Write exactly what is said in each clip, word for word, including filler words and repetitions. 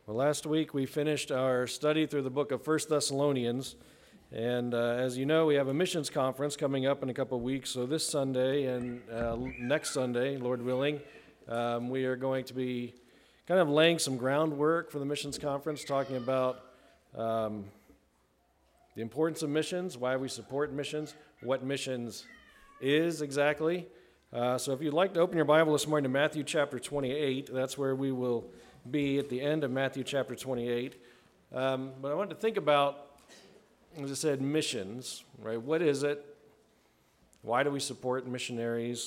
Well, last week we finished our study through the book of First Thessalonians, and uh, as you know, we have a missions conference coming up in a couple of weeks. So this Sunday and uh, next Sunday, Lord willing, um, we are going to be kind of laying some groundwork for the missions conference, talking about um, the importance of missions, why we support missions, what missions is exactly. Uh, so if you'd like to open your Bible this morning to Matthew chapter twenty-eight, that's where we will be at the end of Matthew chapter twenty-eight. Um, but I wanted to think about, as I said, missions, right? What is it? Why do we support missionaries?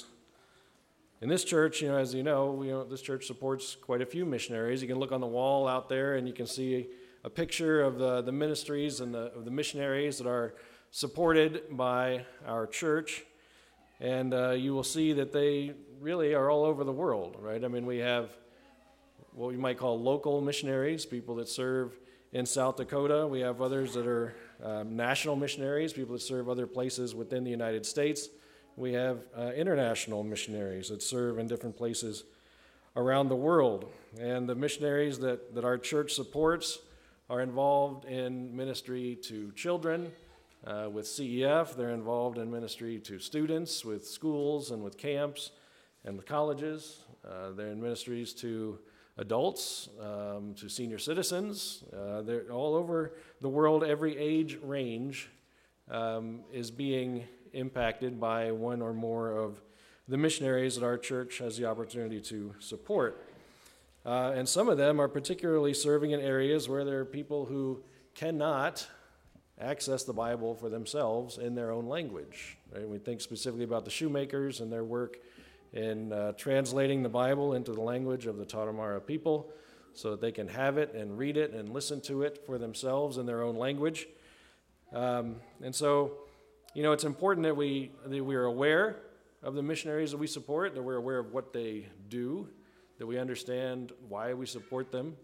In this church, you know, as you know, you know, this church supports quite a few missionaries. You can look on the wall out there and you can see a picture of the, the ministries and the, of the missionaries that are supported by our church. And uh, you will see that they really are all over the world, right? I mean, we have what we might call local missionaries, people that serve in South Dakota. We have others that are um, national missionaries, people that serve other places within the United States. We have uh, international missionaries that serve in different places around the world. And the missionaries that, that our church supports are involved in ministry to children uh, with C E F. They're involved in ministry to students with schools and with camps and with colleges. Uh, they're in ministries to adults, um, to senior citizens. Uh, they're all over the world. Every age range um, is being impacted by one or more of the missionaries that our church has the opportunity to support. Uh, and some of them are particularly serving in areas where there are people who cannot access the Bible for themselves in their own language. Right? We think specifically about the shoemakers and their work in uh, translating the Bible into the language of the Tarahumara people so that they can have it and read it and listen to it for themselves in their own language. Um, and so, you know, it's important that we, that we are aware of the missionaries that we support, that we're aware of what they do, that we understand why we support them.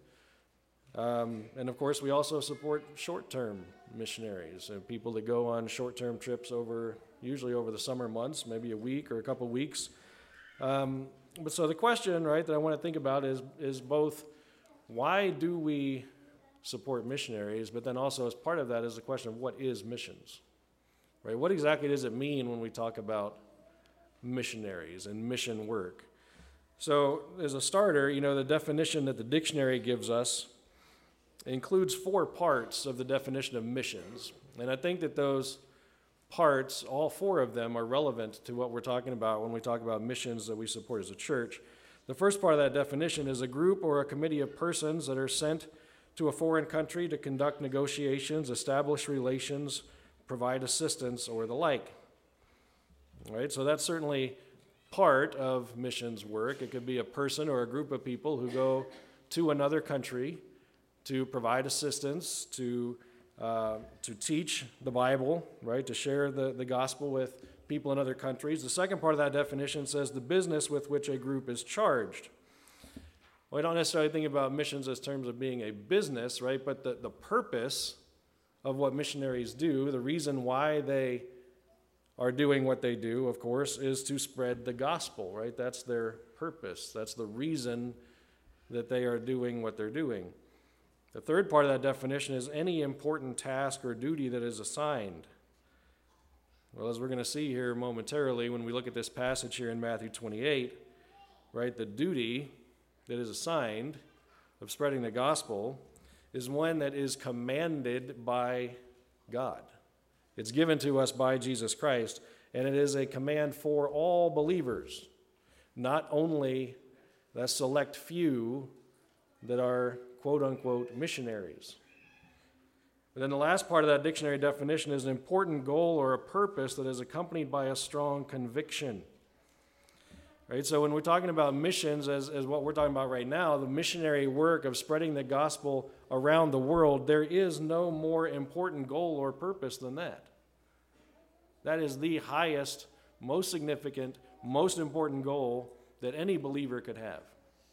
Um, and of course, we also support short-term missionaries, and people that go on short-term trips over, usually over the summer months, maybe a week or a couple weeks. Um, but so the question, right, that I want to think about is is both why do we support missionaries, but then also as part of that is the question of what is missions, right? What exactly does it mean when we talk about missionaries and mission work? So as a starter, you know, the definition that the dictionary gives us includes four parts of the definition of missions, and I think that those parts, all four of them, are relevant to what we're talking about when we talk about missions that we support as a church. The first part of that definition is a group or a committee of persons that are sent to a foreign country to conduct negotiations, establish relations, provide assistance, or the like. All right, so that's certainly part of missions work. It could be a person or a group of people who go to another country to provide assistance, to Uh, to teach the Bible, right, to share the, the gospel with people in other countries. The second part of that definition says the business with which a group is charged. Well, I don't necessarily think about missions as terms of being a business, right, but the, the purpose of what missionaries do, the reason why they are doing what they do, of course, is to spread the gospel, right? That's their purpose. That's the reason that they are doing what they're doing. The third part of that definition is any important task or duty that is assigned. Well, as we're going to see here momentarily when we look at this passage here in Matthew twenty-eight, right, the duty that is assigned of spreading the gospel is one that is commanded by God. It's given to us by Jesus Christ, and it is a command for all believers, not only that select few that are quote-unquote missionaries. But then the last part of that dictionary definition is an important goal or a purpose that is accompanied by a strong conviction. Right? So when we're talking about missions, as, as what we're talking about right now, the missionary work of spreading the gospel around the world, there is no more important goal or purpose than that. That is the highest, most significant, most important goal that any believer could have.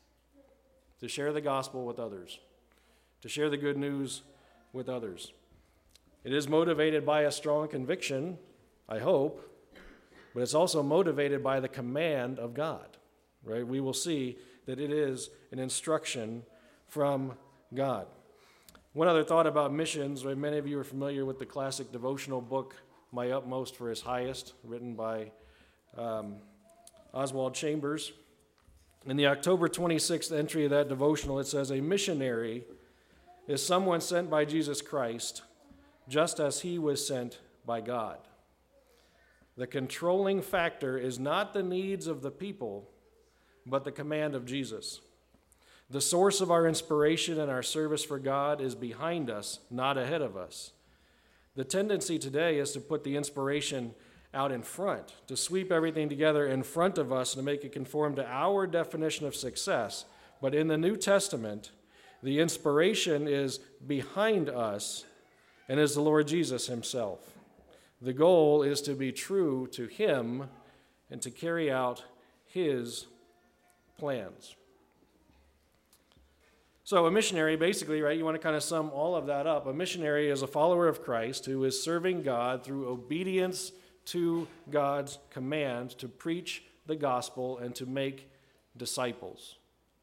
To share the gospel with others, to share the good news with others. It is motivated by a strong conviction, I hope, but it's also motivated by the command of God, right? We will see that it is an instruction from God. One other thought about missions, right? Many of you are familiar with the classic devotional book, My Utmost for His Highest, written by um, Oswald Chambers. In the October twenty-sixth entry of that devotional, it says, "A missionary is someone sent by Jesus Christ, just as he was sent by God. The controlling factor is not the needs of the people, but the command of Jesus. The source of our inspiration and our service for God is behind us, not ahead of us. The tendency today is to put the inspiration out in front, to sweep everything together in front of us and to make it conform to our definition of success. But in the New Testament, the inspiration is behind us and is the Lord Jesus himself. The goal is to be true to him and to carry out his plans." So a missionary, basically, right, you want to kind of sum all of that up. A missionary is a follower of Christ who is serving God through obedience to God's command to preach the gospel and to make disciples.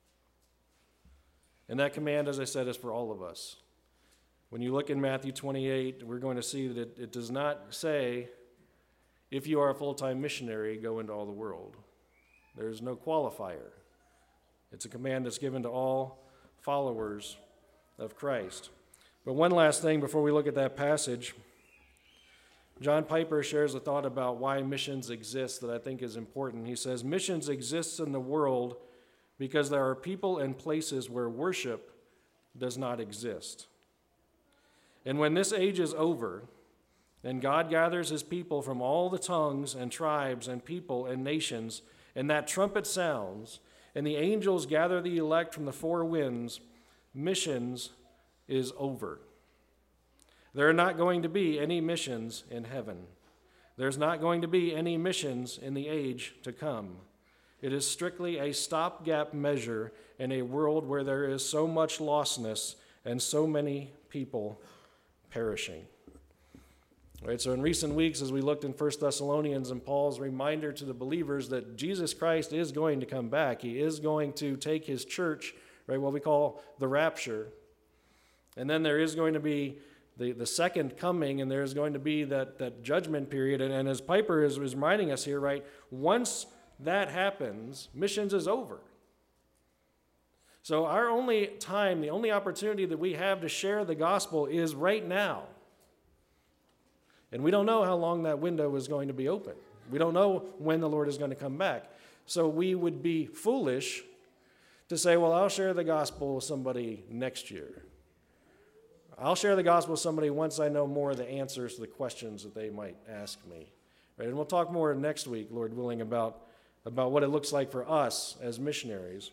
And that command, as I said, is for all of us. When you look in Matthew twenty-eight, we're going to see that it, it does not say, if you are a full-time missionary, go into all the world. There's no qualifier. It's a command that's given to all followers of Christ. But one last thing before we look at that passage, John Piper shares a thought about why missions exist that I think is important. He says, "Missions exists in the world because there are people and places where worship does not exist. And when this age is over, and God gathers his people from all the tongues and tribes and people and nations, and that trumpet sounds, and the angels gather the elect from the four winds, missions is over. There are not going to be any missions in heaven. There's not going to be any missions in the age to come. It is strictly a stopgap measure in a world where there is so much lostness and so many people perishing." All right, so in recent weeks, as we looked in First Thessalonians and Paul's reminder to the believers that Jesus Christ is going to come back, he is going to take his church, right, what we call the rapture, and then there is going to be the, the second coming, and there's going to be that, that judgment period, and, and as Piper is, is reminding us here, right, once that happens, missions is over. So our only time, the only opportunity that we have to share the gospel is right now. And we don't know how long that window is going to be open. We don't know when the Lord is going to come back. So we would be foolish to say, well, I'll share the gospel with somebody next year. I'll share the gospel with somebody once I know more of the answers to the questions that they might ask me. Right? And we'll talk more next week, Lord willing, about, about what it looks like for us as missionaries.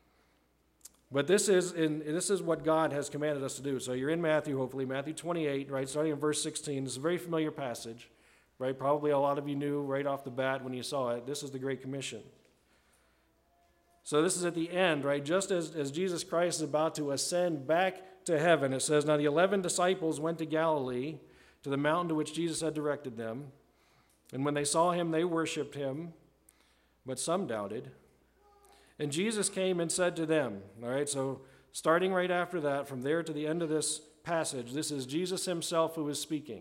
But this is in this is what God has commanded us to do. So you're in Matthew, hopefully, Matthew twenty-eight, right, starting in verse sixteen. This is a very familiar passage, right? Probably a lot of you knew right off the bat when you saw it. This is the Great Commission. So this is at the end, right? Just as, as Jesus Christ is about to ascend back to heaven, it says, "Now the eleven disciples went to Galilee, to the mountain to which Jesus had directed them. And when they saw him, they worshipped him, but some doubted. And Jesus came and said to them," all right, so starting right after that, from there to the end of this passage, this is Jesus himself who is speaking.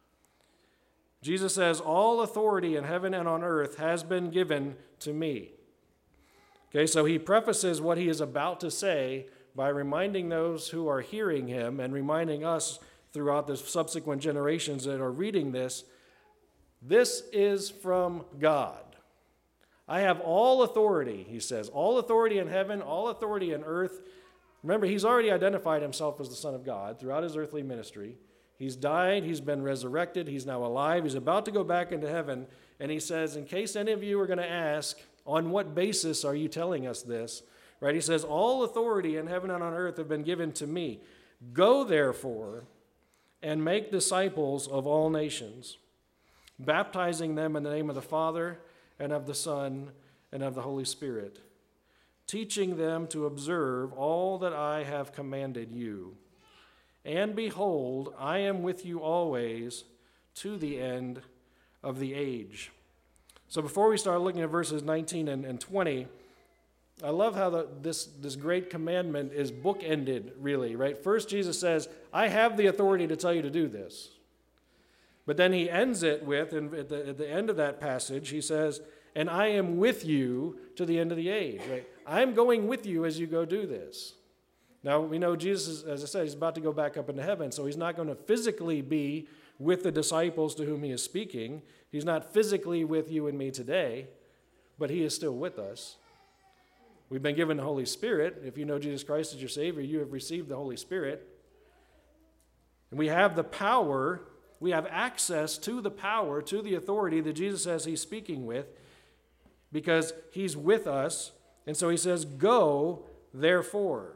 Jesus says, "All authority in heaven and on earth has been given to me." Okay, so he prefaces what he is about to say by reminding those who are hearing him and reminding us throughout the subsequent generations that are reading this, this is from God. I have all authority, he says, all authority in heaven, all authority in earth. Remember, he's already identified himself as the Son of God throughout his earthly ministry. He's died, he's been resurrected, he's now alive, he's about to go back into heaven, and he says, in case any of you are going to ask, on what basis are you telling us this? Right? He says, all authority in heaven and on earth have been given to me. Go, therefore, and make disciples of all nations, baptizing them in the name of the Father, and of the Son, and of the Holy Spirit, teaching them to observe all that I have commanded you. And behold, I am with you always to the end of the age. So before we start looking at verses nineteen and, and twenty, I love how the, this, this great commandment is bookended, really, right? First, Jesus says, I have the authority to tell you to do this. But then he ends it with, and at the, at the end of that passage, he says, and I am with you to the end of the age, right? I'm going with you as you go do this. Now, we know Jesus, is, as I said, he's about to go back up into heaven, so he's not going to physically be with the disciples to whom he is speaking. He's not physically with you and me today, but he is still with us. We've been given the Holy Spirit. If you know Jesus Christ as your Savior, you have received the Holy Spirit. And we have the power, we have access to the power, to the authority that Jesus says he's speaking with, because he's with us. And so he says, go, therefore.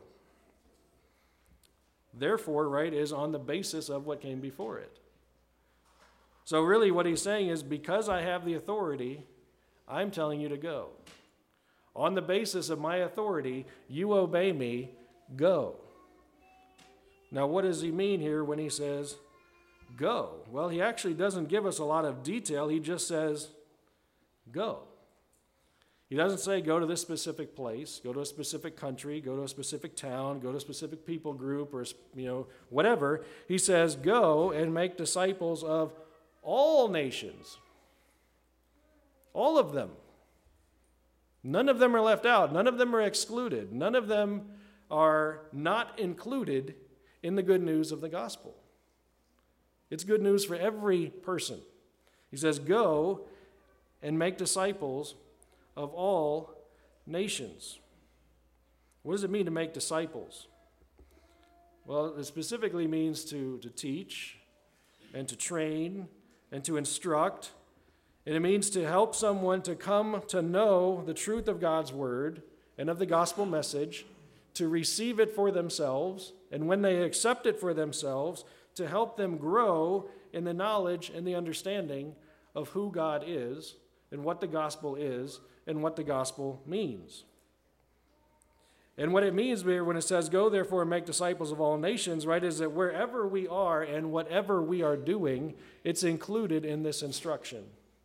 Therefore, right, is on the basis of what came before it. So really what he's saying is, because I have the authority, I'm telling you to go. On the basis of my authority, you obey me, go. Now, what does he mean here when he says, go? Well, he actually doesn't give us a lot of detail. He just says, go. He doesn't say go to this specific place, go to a specific country, go to a specific town, go to a specific people group, or, you know, whatever. He says, go and make disciples of all nations. All of them. None of them are left out. None of them are excluded. None of them are not included in the good news of the gospel. It's good news for every person. He says, go and make disciples of all nations. What does it mean to make disciples? Well, it specifically means to, to teach and to train and to instruct. And it means to help someone to come to know the truth of God's word and of the gospel message, to receive it for themselves, and when they accept it for themselves, to help them grow in the knowledge and the understanding of who God is and what the gospel is and what the gospel means. And what it means here when it says, go therefore and make disciples of all nations, right, is that wherever we are and whatever we are doing, it's included in this instruction.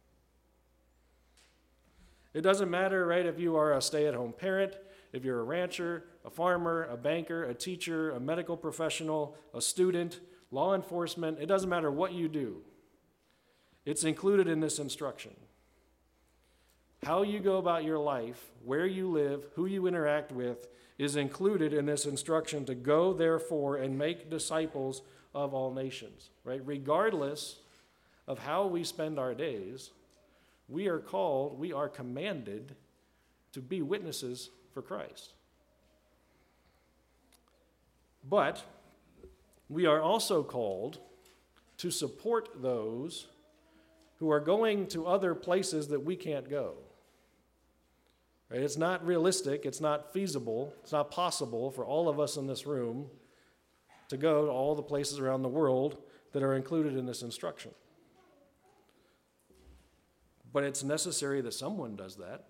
It doesn't matter, right, if you are a stay-at-home parent, if you're a rancher, a farmer, a banker, a teacher, a medical professional, a student, law enforcement, it doesn't matter what you do. It's included in this instruction. How you go about your life, where you live, who you interact with, is included in this instruction to go, therefore, and make disciples of all nations, right? Regardless of how we spend our days, we are called, we are commanded to be witnesses for Christ. But we are also called to support those who are going to other places that we can't go. Right? It's not realistic, it's not feasible, it's not possible for all of us in this room to go to all the places around the world that are included in this instruction. But it's necessary that someone does that.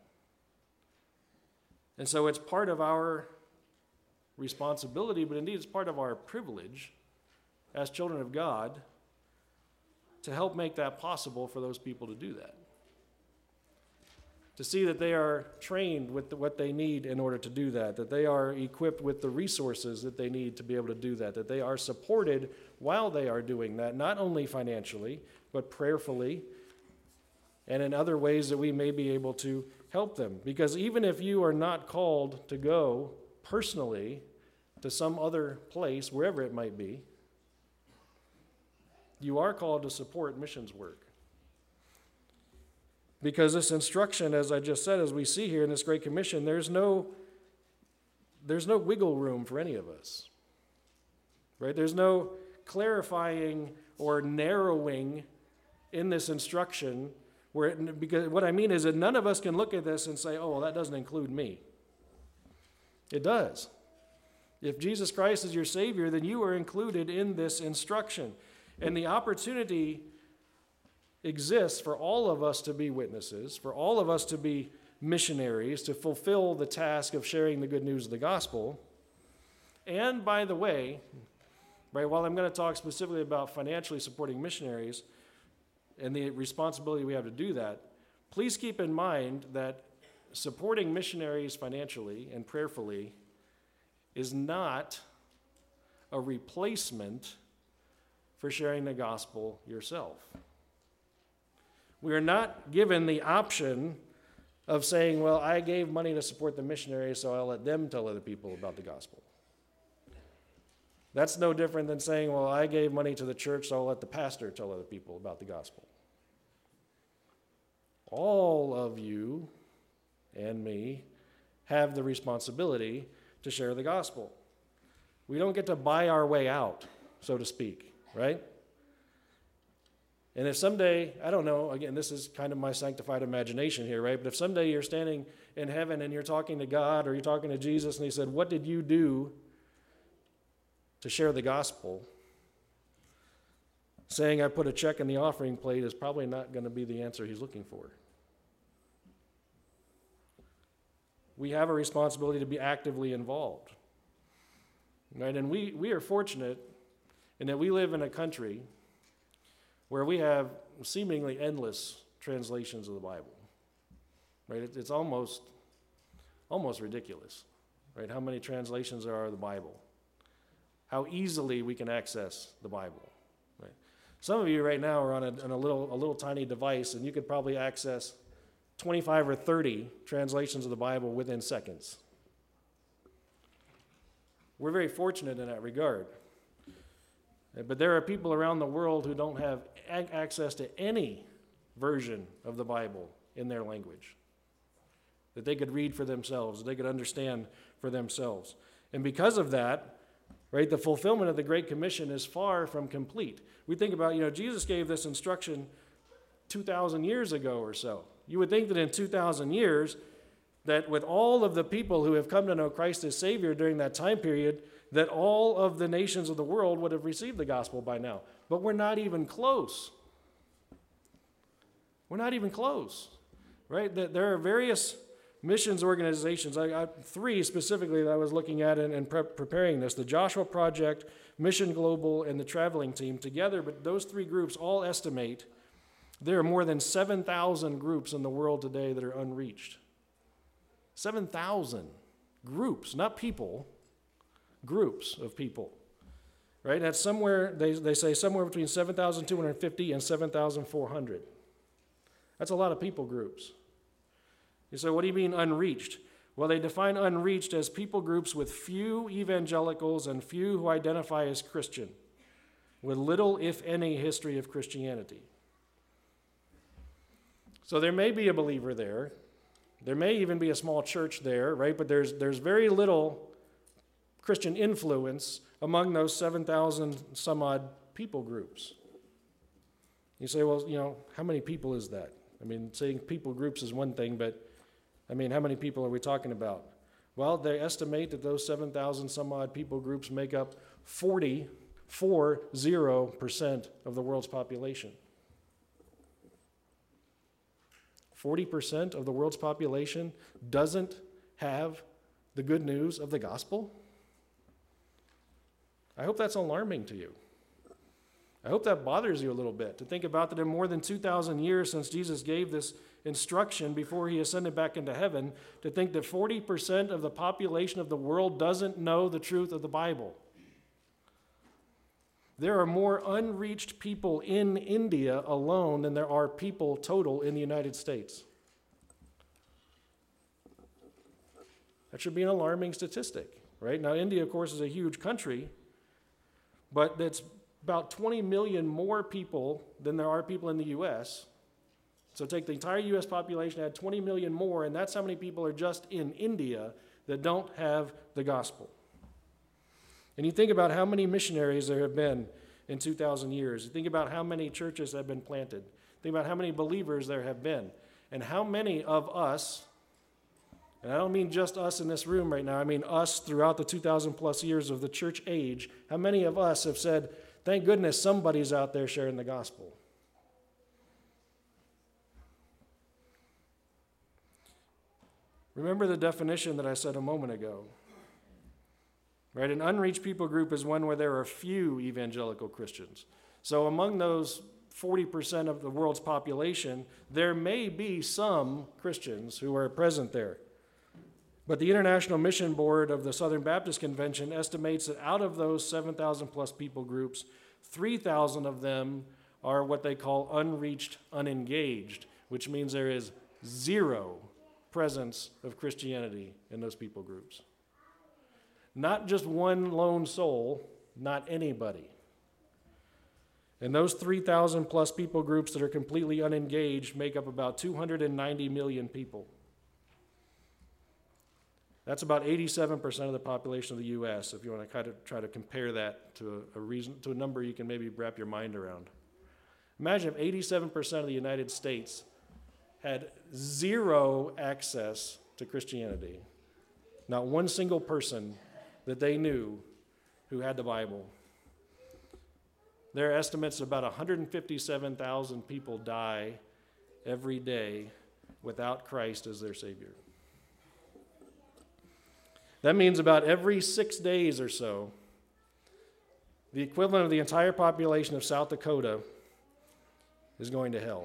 And so it's part of our responsibility, but indeed it's part of our privilege as children of God to help make that possible for those people to do that. To see that they are trained with the, what they need in order to do that, that they are equipped with the resources that they need to be able to do that, that they are supported while they are doing that, not only financially, but prayerfully, and in other ways that we may be able to help them. Because even if you are not called to go personally to some other place, wherever it might be, you are called to support missions work. Because this instruction, as I just said, as we see here in this Great Commission, there's no, there's no wiggle room for any of us. Right? There's no clarifying or narrowing in this instruction. Where it, because what I mean is that none of us can look at this and say, oh, well, that doesn't include me. It does. If Jesus Christ is your Savior, then you are included in this instruction. And the opportunity exists for all of us to be witnesses, for all of us to be missionaries, to fulfill the task of sharing the good news of the gospel. And by the way, right, while I'm going to talk specifically about financially supporting missionaries and the responsibility we have to do that, please keep in mind that supporting missionaries financially and prayerfully is not a replacement for sharing the gospel yourself. We are not given the option of saying, well, I gave money to support the missionaries, so I'll let them tell other people about the gospel. That's no different than saying, well, I gave money to the church, so I'll let the pastor tell other people about the gospel. All of you and me have the responsibility to share the gospel. We don't get to buy our way out, so to speak, right? And if someday, I don't know, again, this is kind of my sanctified imagination here, right? But if someday you're standing in heaven and you're talking to God or you're talking to Jesus and he said, what did you do to share the gospel? Saying I put a check in the offering plate is probably not going to be the answer he's looking for. We have a responsibility to be actively involved. Right? And we, we are fortunate in that we live in a country where we have seemingly endless translations of the Bible. Right? It, it's almost, almost ridiculous, right? How many translations there are of the Bible. How easily we can access the Bible. Right? Some of you right now are on a, on a little, a little tiny device, and you could probably access twenty-five or thirty translations of the Bible within seconds. We're very fortunate in that regard. But there are people around the world who don't have a- access to any version of the Bible in their language that they could read for themselves, that they could understand for themselves. And because of that, right, the fulfillment of the Great Commission is far from complete. We think about, you know, Jesus gave this instruction two thousand years ago or so. You would think that in two thousand years, that with all of the people who have come to know Christ as Savior during that time period, that all of the nations of the world would have received the gospel by now. But we're not even close. We're not even close, right? There are various missions organizations, I, I, three specifically that I was looking at and, and pre- preparing this, the Joshua Project, Mission Global, and the Traveling Team together, but those three groups all estimate there are more than seven thousand groups in the world today that are unreached. seven thousand groups, not people, groups of people, right? That's somewhere, they, they say somewhere between seven thousand two hundred fifty and seven thousand four hundred. That's a lot of people groups. You say, what do you mean unreached? Well, they define unreached as people groups with few evangelicals and few who identify as Christian, with little, if any, history of Christianity. So there may be a believer there. There may even be a small church there, right? But there's there's very little Christian influence among those seven thousand some odd people groups. You say, well, you know, how many people is that? I mean, saying people groups is one thing, but I mean, how many people are we talking about? Well, they estimate that those seven thousand some odd people groups make up forty, four, zero percent of the world's population. forty percent of the world's population doesn't have the good news of the gospel? I hope that's alarming to you. I hope that bothers you a little bit to think about that in more than two thousand years since Jesus gave this instruction before he ascended back into heaven, to think that forty percent of the population of the world doesn't know the truth of the Bible. There are more unreached people in India alone than there are people total in the United States. That should be an alarming statistic, right? Now, India, of course, is a huge country, but it's about twenty million more people than there are people in the U S. So take the entire U S population, add twenty million more, and that's how many people are just in India that don't have the gospel. And you think about how many missionaries there have been in two thousand years. You think about how many churches have been planted. Think about how many believers there have been. And how many of us, and I don't mean just us in this room right now, I mean us throughout the two thousand plus years of the church age, how many of us have said, thank goodness somebody's out there sharing the gospel. Remember the definition that I said a moment ago. Right? An unreached people group is one where there are few evangelical Christians. So among those forty percent of the world's population, there may be some Christians who are present there. But the International Mission Board of the Southern Baptist Convention estimates that out of those seven thousand plus people groups, three thousand of them are what they call unreached, unengaged, which means there is zero presence of Christianity in those people groups. Not just one lone soul, not anybody. And those three thousand plus people groups that are completely unengaged make up about two hundred ninety million people. That's about eighty-seven percent of the population of the U S, if you want to kind of try to compare that to a, a reason, to a number you can maybe wrap your mind around. Imagine if eighty-seven percent of the United States had zero access to Christianity. Not one single person that they knew who had the Bible. There are estimates about one hundred fifty-seven thousand people die every day without Christ as their Savior. That means about every six days or so, the equivalent of the entire population of South Dakota is going to hell.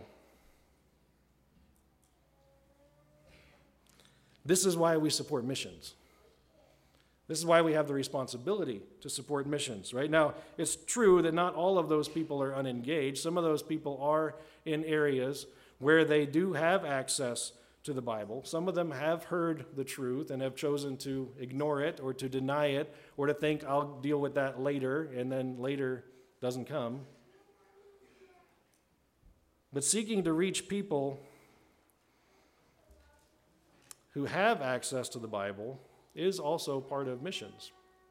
This is why we support missions. This is why we have the responsibility to support missions. Right now, it's true that not all of those people are unengaged. Some of those people are in areas where they do have access to the Bible. Some of them have heard the truth and have chosen to ignore it or to deny it or to think, I'll deal with that later, and then later doesn't come. But seeking to reach people who have access to the Bible is also part of missions.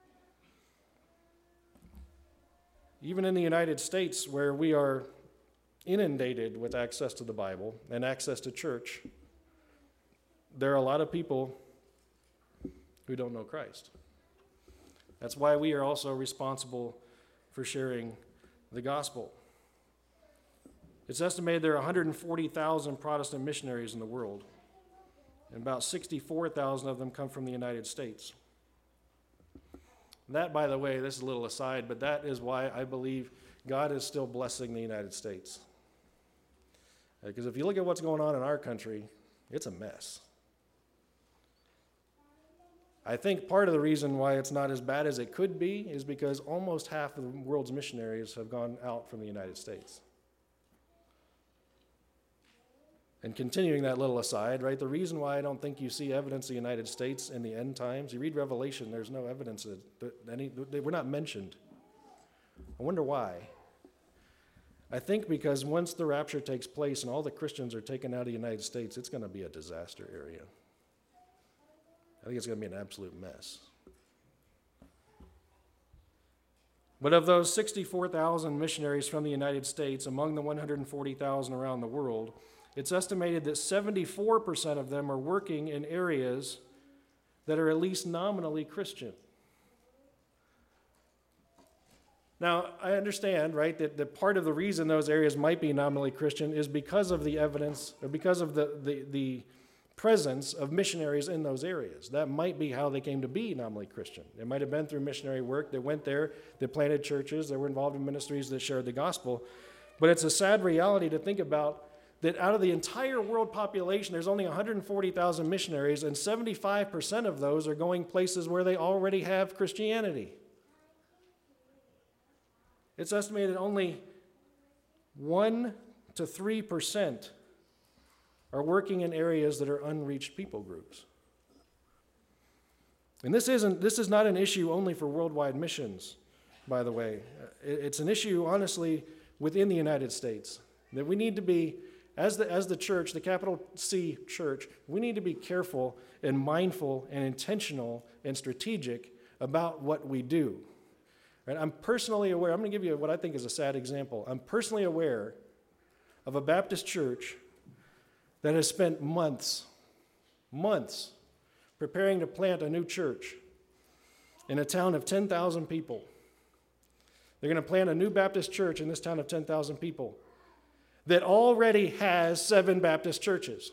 Even in the United States, where we are inundated with access to the Bible and access to church, there are a lot of people who don't know Christ. That's why we are also responsible for sharing the gospel. It's estimated there are one hundred forty thousand Protestant missionaries in the world, and about sixty-four thousand of them come from the United States. That, by the way, this is a little aside, but that is why I believe God is still blessing the United States. Because if you look at what's going on in our country, it's a mess. I think part of the reason why it's not as bad as it could be is because almost half of the world's missionaries have gone out from the United States. And continuing that little aside, right, the reason why I don't think you see evidence of the United States in the end times, you read Revelation, there's no evidence that, that any, they were not mentioned. I wonder why. I think because once the rapture takes place and all the Christians are taken out of the United States, it's going to be a disaster area. I think it's going to be an absolute mess. But of those sixty-four thousand missionaries from the United States, among the one hundred forty thousand around the world, it's estimated that seventy-four percent of them are working in areas that are at least nominally Christian. Now, I understand, right, that, that part of the reason those areas might be nominally Christian is because of the evidence, or because of the, the, the presence of missionaries in those areas. That might be how they came to be nominally Christian. It might have been through missionary work. They went there, they planted churches, they were involved in ministries that shared the gospel. But it's a sad reality to think about that out of the entire world population, there's only one hundred forty thousand missionaries, and seventy-five percent of those are going places where they already have Christianity. It's estimated only one to three percent are working in areas that are unreached people groups. And this isn't this is not an issue only for worldwide missions, by the way. It's an issue, honestly, within the United States, that we need to be, as the as the church, the capital C church, we need to be careful and mindful and intentional and strategic about what we do. Right? I'm personally aware, I'm going to give you what I think is a sad example. I'm personally aware of a Baptist church that has spent months, months, preparing to plant a new church in a town of ten thousand people. They're going to plant a new Baptist church in this town of ten thousand people that already has seven Baptist churches.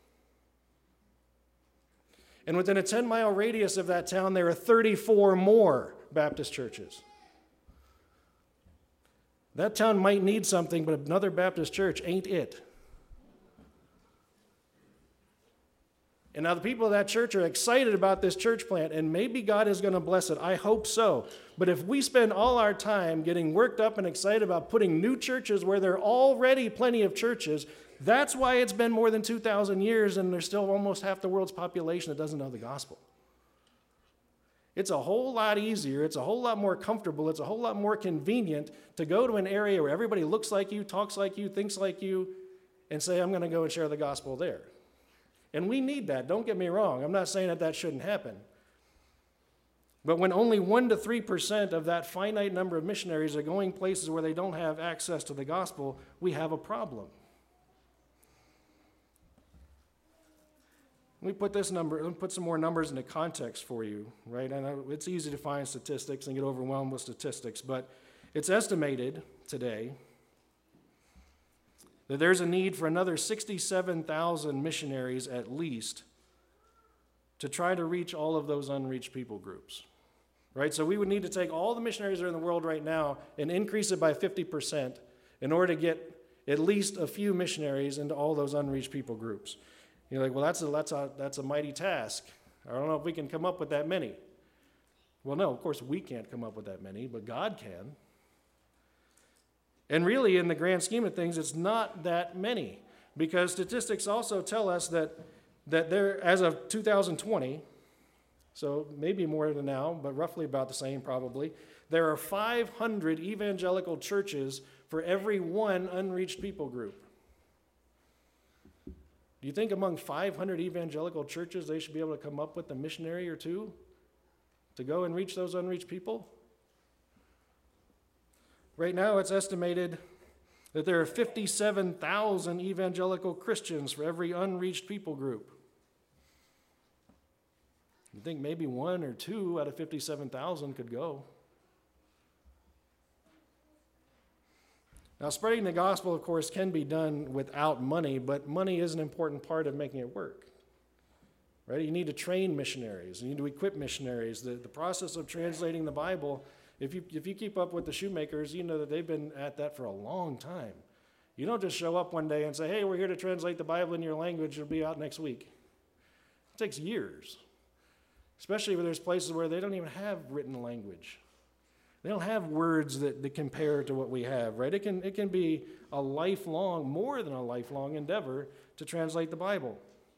And within a ten-mile radius of that town, there are thirty-four more Baptist churches. That town might need something, but another Baptist church ain't it. And now the people of that church are excited about this church plant, and maybe God is going to bless it. I hope so. But if we spend all our time getting worked up and excited about putting new churches where there are already plenty of churches, that's why it's been more than two thousand years and there's still almost half the world's population that doesn't know the gospel. It's a whole lot easier, it's a whole lot more comfortable, it's a whole lot more convenient to go to an area where everybody looks like you, talks like you, thinks like you, and say, I'm going to go and share the gospel there. And we need that, don't get me wrong. I'm not saying that that shouldn't happen. But when only one to three percent of that finite number of missionaries are going places where they don't have access to the gospel, we have a problem. Let me put this number, let me put some more numbers into context for you, right? I know it's easy to find statistics and get overwhelmed with statistics, but it's estimated today that there's a need for another sixty-seven thousand missionaries at least to try to reach all of those unreached people groups, right? So we would need to take all the missionaries that are in the world right now and increase it by fifty percent in order to get at least a few missionaries into all those unreached people groups. You're like, well, that's a, that's a, that's a mighty task. I don't know if we can come up with that many. Well, no, of course we can't come up with that many, but God can. And really, in the grand scheme of things, it's not that many, because statistics also tell us that, that there, as of two thousand twenty, so maybe more than now, but roughly about the same probably, there are five hundred evangelical churches for every one unreached people group. Do you think among five hundred evangelical churches they should be able to come up with a missionary or two to go and reach those unreached people? Right now it's estimated that there are fifty-seven thousand evangelical Christians for every unreached people group. You think maybe one or two out of fifty-seven thousand could go. Now, spreading the gospel, of course, can be done without money, but money is an important part of making it work. Right? You need to train missionaries. You need to equip missionaries. The, the process of translating the Bible, if you, if you keep up with the shoemakers, you know that they've been at that for a long time. You don't just show up one day and say, hey, we're here to translate the Bible in your language. It'll be out next week. It takes years, especially when there's places where they don't even have written language. They don't have words that, that compare to what we have, right? It can, it can be a lifelong, more than a lifelong endeavor to translate the Bible.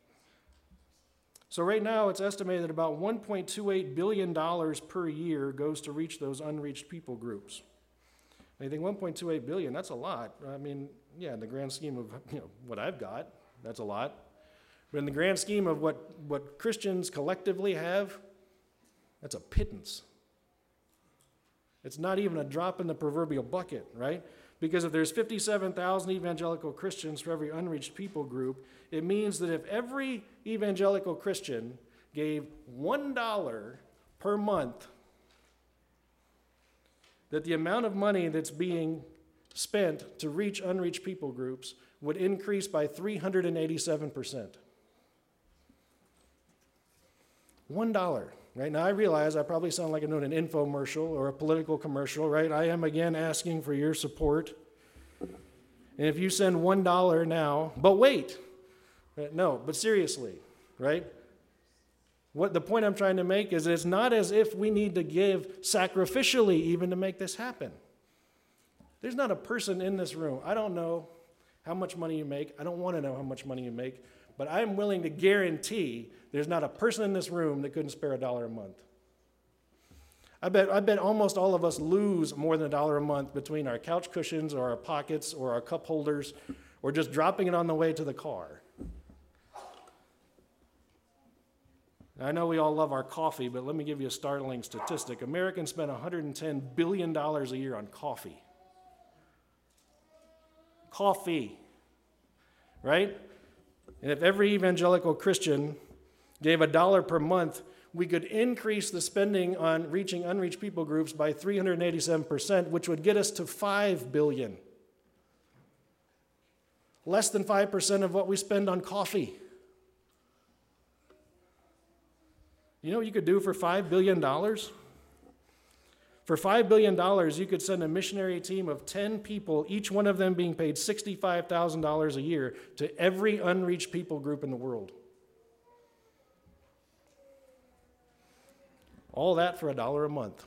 So right now it's estimated that about one point two eight billion dollars per year goes to reach those unreached people groups. And you think one point two eight billion dollars, that's a lot. I mean, yeah, in the grand scheme of you know what I've got, that's a lot. But in the grand scheme of what, what Christians collectively have, that's a pittance. It's not even a drop in the proverbial bucket, right? Because if there's fifty-seven thousand evangelical Christians for every unreached people group, it means that if every evangelical Christian gave one dollar per month, that the amount of money that's being spent to reach unreached people groups would increase by three hundred eighty-seven percent. One dollar. Right now, I realize I probably sound like I'm doing an infomercial or a political commercial, right? I am, again, asking for your support. And if you send one dollar now, but wait, no, but seriously, right? What the point I'm trying to make is it's not as if we need to give sacrificially even to make this happen. There's not a person in this room. I don't know how much money you make. I don't want to know how much money you make. But I'm willing to guarantee there's not a person in this room that couldn't spare a dollar a month. I bet, I bet almost all of us lose more than a dollar a month between our couch cushions or our pockets or our cup holders or just dropping it on the way to the car. I know we all love our coffee, but let me give you a startling statistic. Americans spend one hundred ten billion dollars a year on coffee. Coffee, right? And if every evangelical Christian gave a dollar per month, we could increase the spending on reaching unreached people groups by three hundred eighty-seven percent, which would get us to five billion dollars. Less than five percent of what we spend on coffee. You know what you could do for five billion dollars? For five billion dollars, you could send a missionary team of ten people, each one of them being paid sixty-five thousand dollars a year, to every unreached people group in the world. All that for a dollar a month.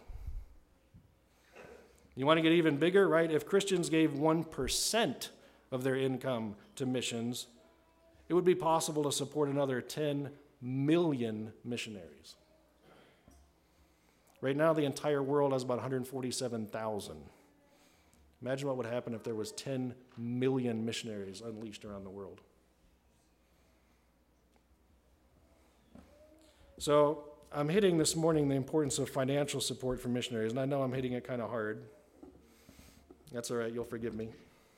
You want to get even bigger, right? If Christians gave one percent of their income to missions, it would be possible to support another ten million missionaries. Right now, the entire world has about one hundred forty-seven thousand. Imagine what would happen if there was ten million missionaries unleashed around the world. So I'm hitting this morning the importance of financial support for missionaries, and I know I'm hitting it kind of hard. That's all right, you'll forgive me.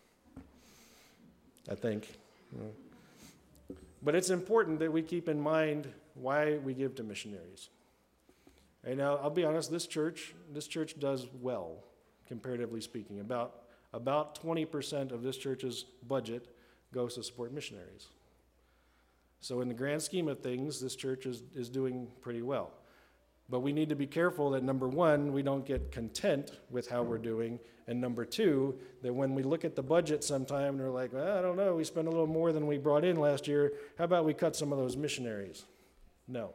I think. But it's important that we keep in mind why we give to missionaries. Right now, I'll be honest, this church, this church does well, comparatively speaking. About, about twenty percent of this church's budget goes to support missionaries. So in the grand scheme of things, this church is, is doing pretty well. But we need to be careful that, number one, we don't get content with how we're doing, and number two, that when we look at the budget sometime and we're like, well, I don't know, we spent a little more than we brought in last year, how about we cut some of those missionaries? No.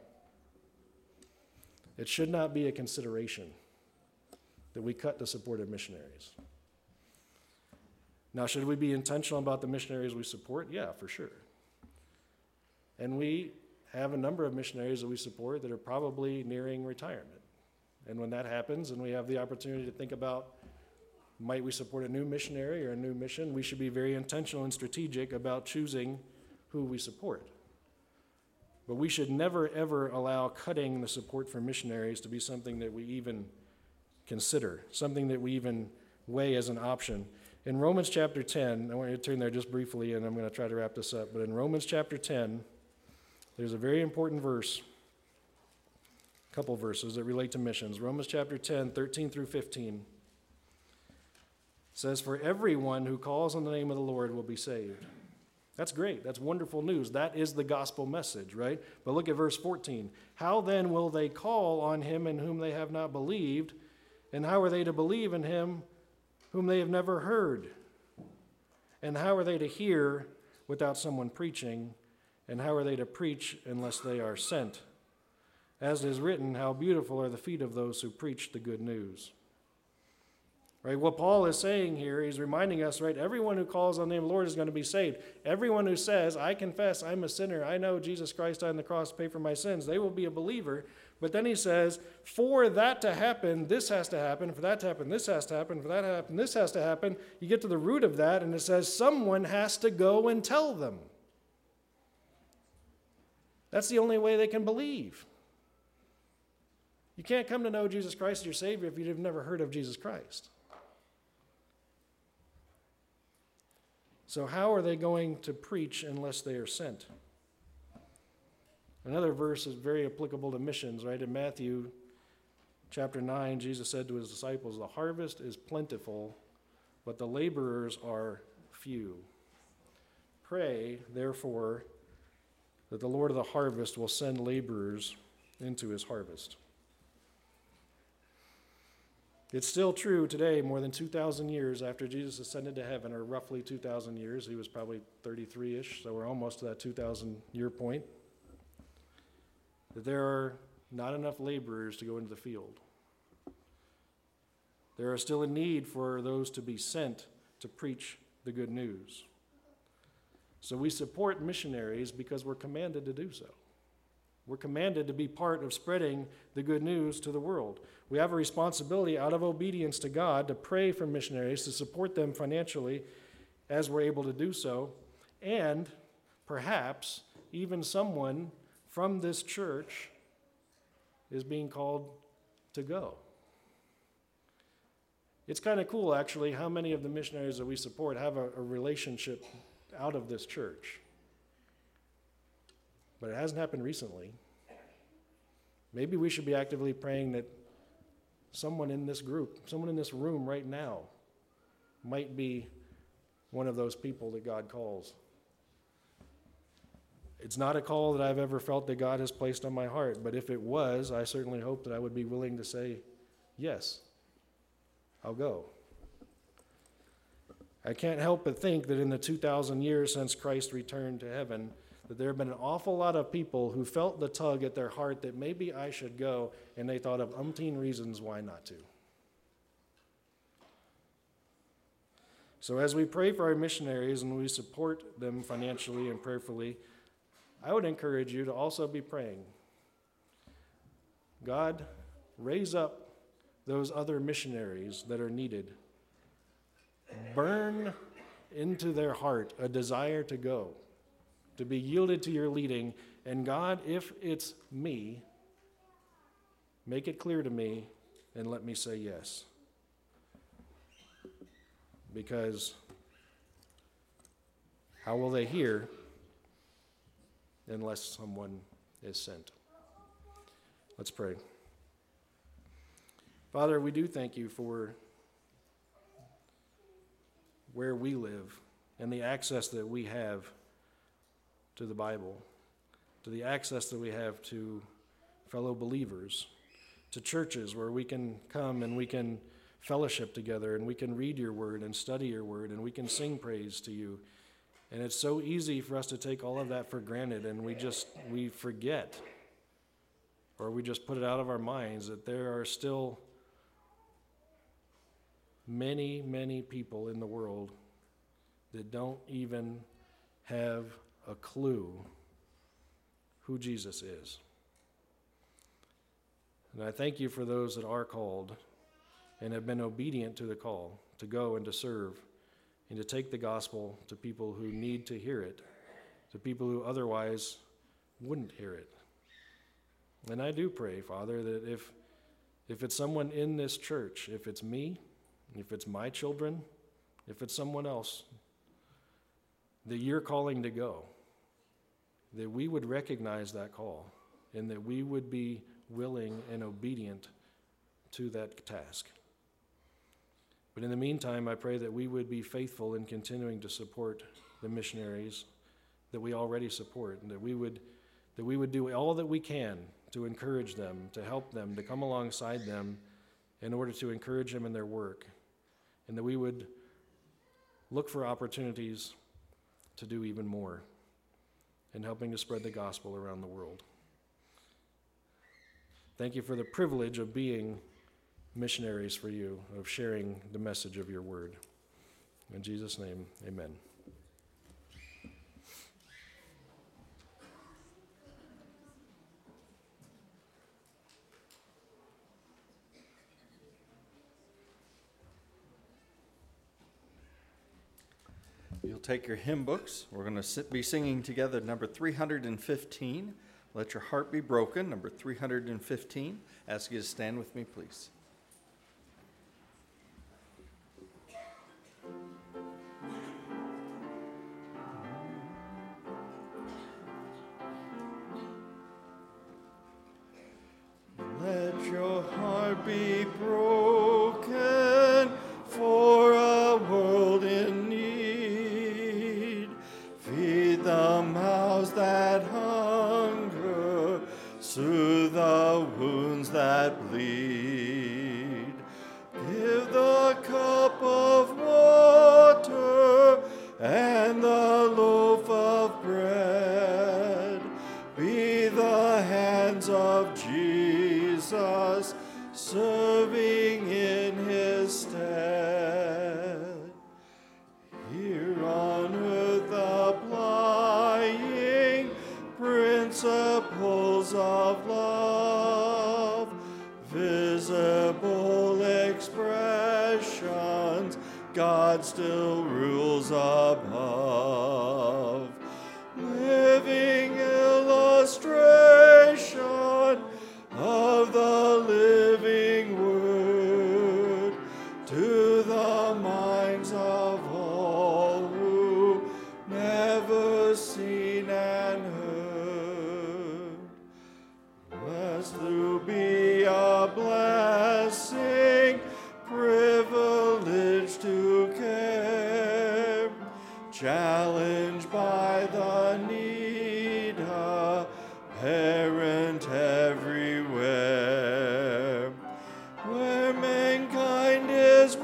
It should not be a consideration that we cut the support of missionaries. Now, should we be intentional about the missionaries we support? Yeah, for sure. And we have a number of missionaries that we support that are probably nearing retirement. And when that happens and we have the opportunity to think about, might we support a new missionary or a new mission, we should be very intentional and strategic about choosing who we support. But we should never, ever allow cutting the support for missionaries to be something that we even consider, something that we even weigh as an option. In Romans chapter ten, I want you to turn there just briefly, and I'm going to try to wrap this up. But in Romans chapter ten, there's a very important verse, a couple verses that relate to missions. Romans chapter ten, thirteen through fifteen says, "For everyone who calls on the name of the Lord will be saved." That's great. That's wonderful news. That is the gospel message, right? But look at verse fourteen. "How then will they call on him in whom they have not believed? And how are they to believe in him whom they have never heard? And how are they to hear without someone preaching? And how are they to preach unless they are sent? As it is written, how beautiful are the feet of those who preach the good news." Right? What Paul is saying here, he's reminding us, right, everyone who calls on the name of the Lord is going to be saved. Everyone who says, I confess I'm a sinner, I know Jesus Christ died on the cross to pay for my sins, they will be a believer. But then he says, for that to happen, this has to happen. For that to happen, this has to happen. For that to happen, this has to happen. You get to the root of that, and it says someone has to go and tell them. That's the only way they can believe. You can't come to know Jesus Christ as your Savior if you've never heard of Jesus Christ. So how are they going to preach unless they are sent? Another verse is very applicable to missions, right? In Matthew chapter nine, Jesus said to his disciples, "The harvest is plentiful, but the laborers are few. Pray, therefore, that the Lord of the harvest will send laborers into his harvest." It's still true today, more than two thousand years after Jesus ascended to heaven, or roughly two thousand years. He was probably thirty-three-ish, so we're almost to that two thousand year point, that there are not enough laborers to go into the field. There are still a need for those to be sent to preach the good news. So we support missionaries because we're commanded to do so. We're commanded to be part of spreading the good news to the world. We have a responsibility out of obedience to God to pray for missionaries, to support them financially as we're able to do so, and perhaps even someone from this church is being called to go. It's kind of cool, actually, how many of the missionaries that we support have a, a relationship out of this church. But it hasn't happened recently. Maybe we should be actively praying that someone in this group, someone in this room right now, might be one of those people that God calls. It's not a call that I've ever felt that God has placed on my heart, but if it was, I certainly hope that I would be willing to say, yes, I'll go. I can't help but think that in the two thousand years since Christ returned to heaven, that there have been an awful lot of people who felt the tug at their heart that maybe I should go, and they thought of umpteen reasons why not to. So as we pray for our missionaries and we support them financially and prayerfully, I would encourage you to also be praying. God, raise up those other missionaries that are needed. Burn into their heart a desire to go, to be yielded to your leading. And God, if it's me, make it clear to me and let me say yes. Because how will they hear unless someone is sent? Let's pray. Father, we do thank you for where we live and the access that we have to the Bible, to the access that we have to fellow believers, to churches where we can come and we can fellowship together and we can read your word and study your word and we can sing praise to you. And it's so easy for us to take all of that for granted, and we just, we forget, or we just put it out of our minds that there are still many, many people in the world that don't even have a clue who Jesus is. And I thank you for those that are called and have been obedient to the call to go and to serve and to take the gospel to people who need to hear it, to people who otherwise wouldn't hear it. And I do pray, Father, that if if it's someone in this church, if it's me, if it's my children, if it's someone else that you're calling to go, that we would recognize that call and that we would be willing and obedient to that task. But in the meantime, I pray that we would be faithful in continuing to support the missionaries that we already support, and that we would that we would do all that we can to encourage them, to help them, to come alongside them in order to encourage them in their work, and that we would look for opportunities to do even more in helping to spread the gospel around the world. Thank you for the privilege of being missionaries for you, of sharing the message of your word. In Jesus' name, amen. You'll take your hymn books. We're going to be singing together number three hundred fifteen, Let Your Heart Be Broken, number three hundred fifteen. Ask you to stand with me, please. Let your heart be broken for a world in need. Feed the mouths that hunger, soothe the wounds that bleed. Give the cup of water and the loaf of bread. Be the hands of Jesus, serving in his stead. Here on earth applying principles of love, visible expressions, God still rules above. Living illustration of the living word to the minds of all who never seen and heard. Lest through be a blessing, privilege to care, challenged by the need, a parent everywhere. Where mankind is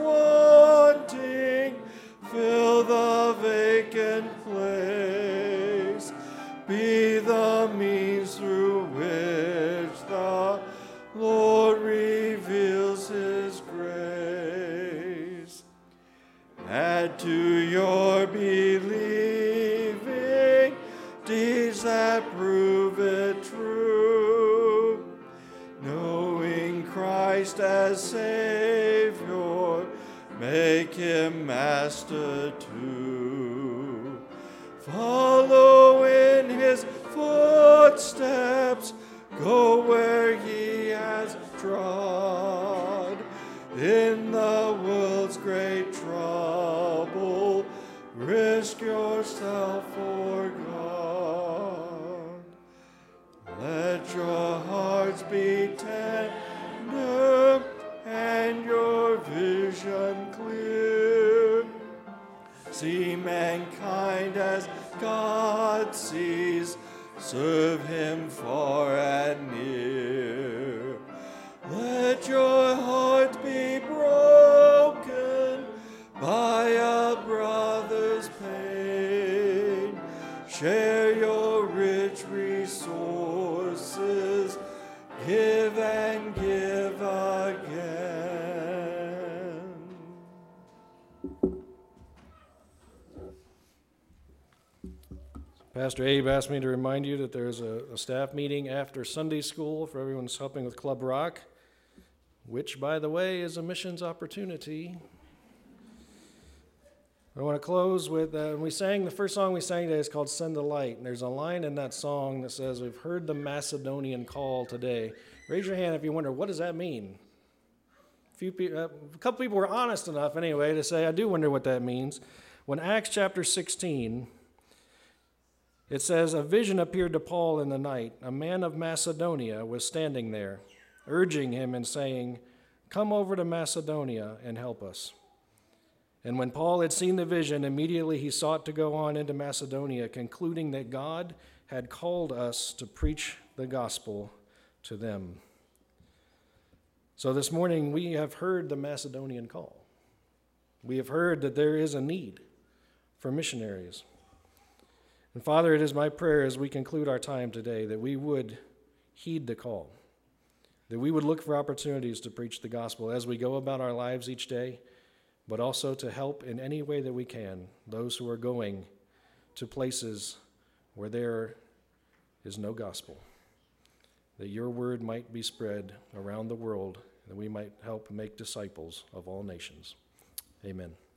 His grace. Add to your believing deeds that prove it true, knowing Christ as Savior, make Him Master too. Follow in His footsteps, go where He has trod. In the world's great trouble, risk yourself for God. Let your hearts be tender and your vision clear. See mankind as God sees, serve Him far and near. Let your heart be broken by a brother's pain. Share your rich resources, give and give again. Pastor Abe asked me to remind you that there's a, a staff meeting after Sunday school for everyone who's helping with Club Rock, which, by the way, is a missions opportunity. I want to close with, uh, we sang, the first song we sang today is called Send the Light, and there's a line in that song that says, we've heard the Macedonian call today. Raise your hand if you wonder, what does that mean? A, few pe- uh, a couple people were honest enough, anyway, to say, I do wonder what that means. When Acts chapter sixteen, it says, a vision appeared to Paul in the night. A man of Macedonia was standing there, urging him and saying, come over to Macedonia and help us. And when Paul had seen the vision, immediately he sought to go on into Macedonia, concluding that God had called us to preach the gospel to them. So this morning we have heard the Macedonian call. We have heard that there is a need for missionaries. And Father, it is my prayer as we conclude our time today that we would heed the call, that we would look for opportunities to preach the gospel as we go about our lives each day, but also to help in any way that we can those who are going to places where there is no gospel, that your word might be spread around the world, that we might help make disciples of all nations. Amen.